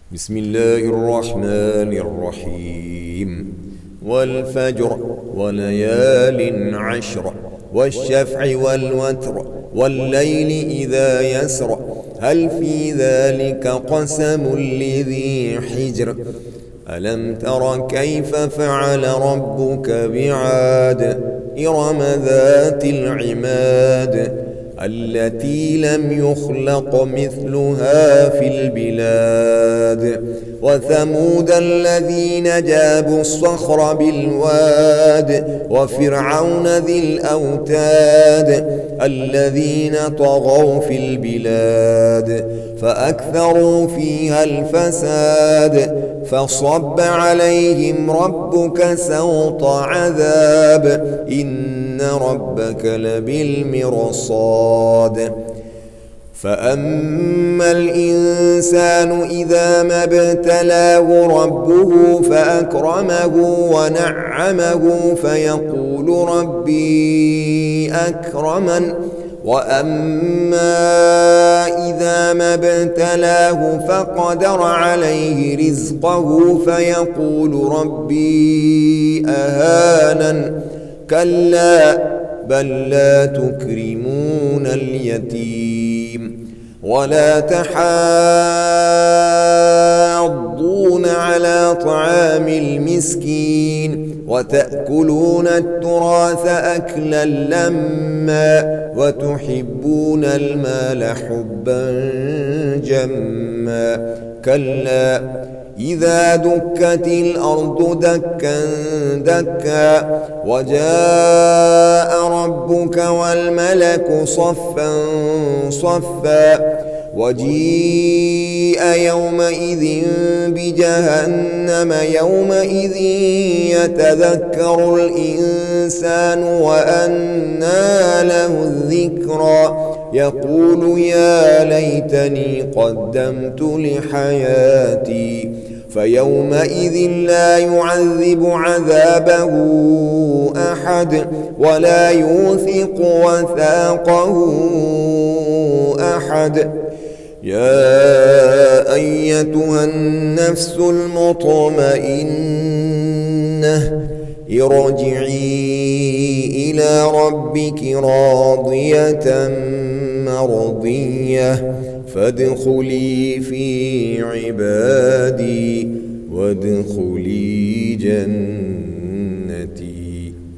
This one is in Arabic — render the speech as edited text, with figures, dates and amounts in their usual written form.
بسم الله الرحمن الرحيم والفجر وليال عشر والشفع والوتر والليل إذا يسر هل في ذلك قسم لذي حجر ألم تر كيف فعل ربك بعاد إرم ذات العماد التي لم يخلق مثلها في البلاد وثمود الذين جابوا الصخر بالواد وفرعون ذي الأوتاد الذين طغوا في البلاد فأكثروا فيها الفساد فصب عليهم ربك سوط عذاب إن ربك لبالمرصاد فأما الإنسان إذا ما ابتلاه ربه فأكرمه ونعمه فيقول ربي أكرمن وأما إذا ما ابتلاه فقدر عليه رزقه فيقول ربي أهانن كلا بل لا تكرمون اليتيم ولا تحاضون على طعام المسكين وتأكلون التراث أكلا لما وتحبون المال حبا جما كلا إذا دكت الأرض دكا دكا وجاء ربك والملك صفا صفا وجيء يومئذ بجهنم يومئذ يتذكر الإنسان وأنى له الذكرى يقول يا ليتني قدمت لحياتي فيومئذ لا يعذب عذابه أحد ولا يوثق وثاقه أحد يا أيتها النفس المطمئنة ارجعي إلى ربك راضية مرضية فادخلي في عبادي وادخلي جنتي.